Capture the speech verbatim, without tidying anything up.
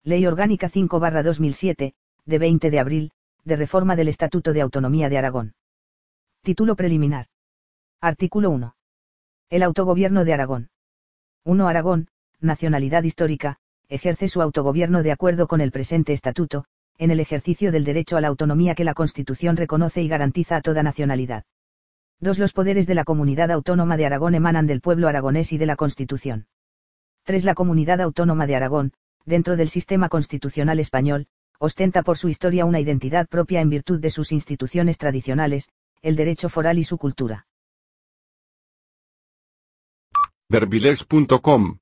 Ley Orgánica cinco barra dos mil siete, de veinte de abril, de reforma del Estatuto de Autonomía de Aragón. Título preliminar. Artículo uno. El autogobierno de Aragón. uno. Aragón, nacionalidad histórica, ejerce su autogobierno de acuerdo con el presente estatuto, en el ejercicio del derecho a la autonomía que la Constitución reconoce y garantiza a toda nacionalidad. dos. Los poderes de la Comunidad Autónoma de Aragón emanan del pueblo aragonés y de la Constitución. tres. La Comunidad Autónoma de Aragón, dentro del sistema constitucional español, ostenta por su historia una identidad propia en virtud de sus instituciones tradicionales, el derecho foral y su cultura. Verbilex punto com